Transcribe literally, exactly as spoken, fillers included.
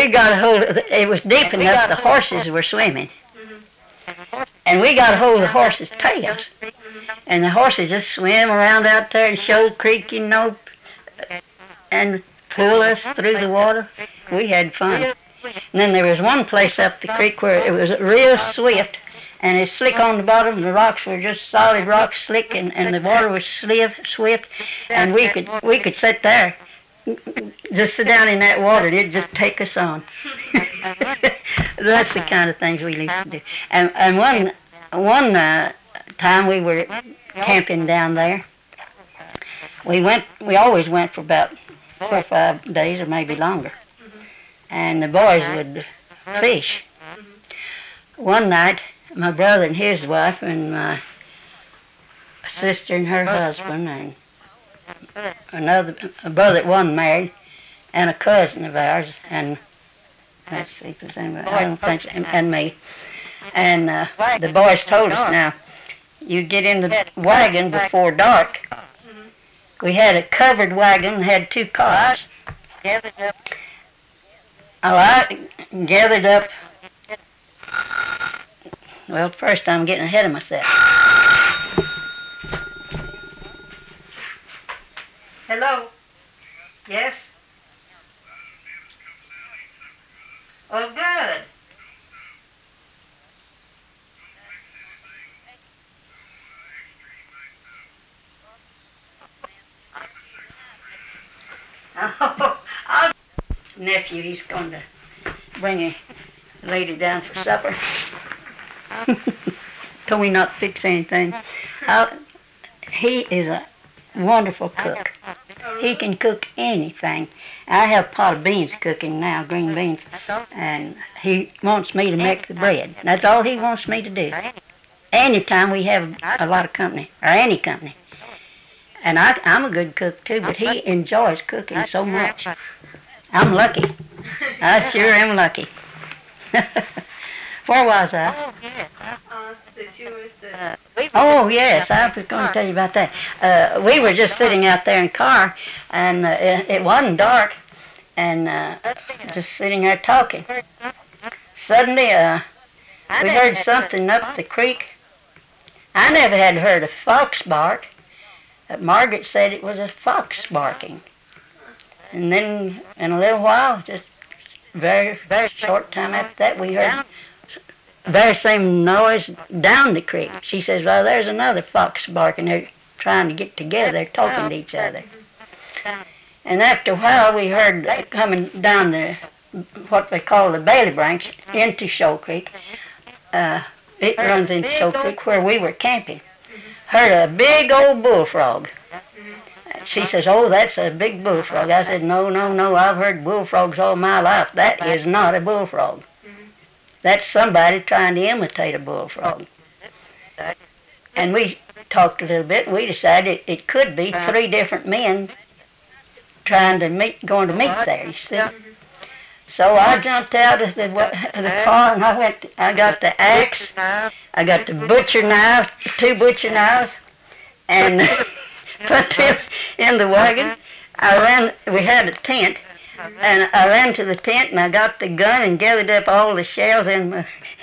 we got a hold of the, it was deep enough the horses were swimming. And we got a hold of the horses' tails. And the horses just swam around out there in Shoal Creek, you know, and pull us through the water. We had fun. And then there was one place up the creek where it was real swift, and it's slick on the bottom. The rocks were just solid rocks, slick, and, and the water was swift, swift, and we could we could sit there, just sit down in that water, and it'd just take us on. That's the kind of things we used to do. And and one one uh, time we were camping down there. We went. We always went for about four or five days, or maybe longer. And the boys would fish. One night, my brother and his wife, and my sister and her husband, and another a brother that wasn't married, and a cousin of ours, and let's see if there's anybody, I don't think so, and, and me. And uh, the boys told us, now, you get in the wagon before dark. We had a covered wagon and had two cars. I gathered up, well, first I'm getting ahead of myself. Hello? Yes? Oh, good. Oh, I'll nephew, he's going to bring a lady down for supper. Told me not to fix anything. I'll, he is a wonderful cook. He can cook anything. I have a pot of beans cooking now, green beans, and he wants me to make the bread. That's all he wants me to do. Anytime we have a lot of company, or any company. And I, I'm a good cook too, but he enjoys cooking so much. I'm lucky. I sure am lucky. Where was I? Oh, yes, I was going to tell you about that. Uh, we were just sitting out there in the car, and uh, it, it wasn't dark, and uh, just sitting there talking. Suddenly, uh, we heard something up the creek. I never had heard a fox bark. Uh, Margaret said it was a fox barking. And then, in a little while, just very, very short time after that, we heard very same noise down the creek. She says, well, there's another fox barking. They're trying to get together. They're talking to each other. And after a while, we heard coming down the, what they call the Bailey Branch, into Shoal Creek. Uh, it runs into Shoal Creek where we were camping. Heard a big old bullfrog. She says, oh, that's a big bullfrog. I said, no, no, no, I've heard bullfrogs all my life. That is not a bullfrog. That's somebody trying to imitate a bullfrog. And we talked a little bit, and we decided it, it could be three different men trying to meet, going to meet there, you see. So I jumped out of the, of the car, and I went, I got the axe, I got the butcher knife, two butcher knives, and put them in the wagon. I ran, we had a tent, and I ran to the tent, and I got the gun and gathered up all the shells in my,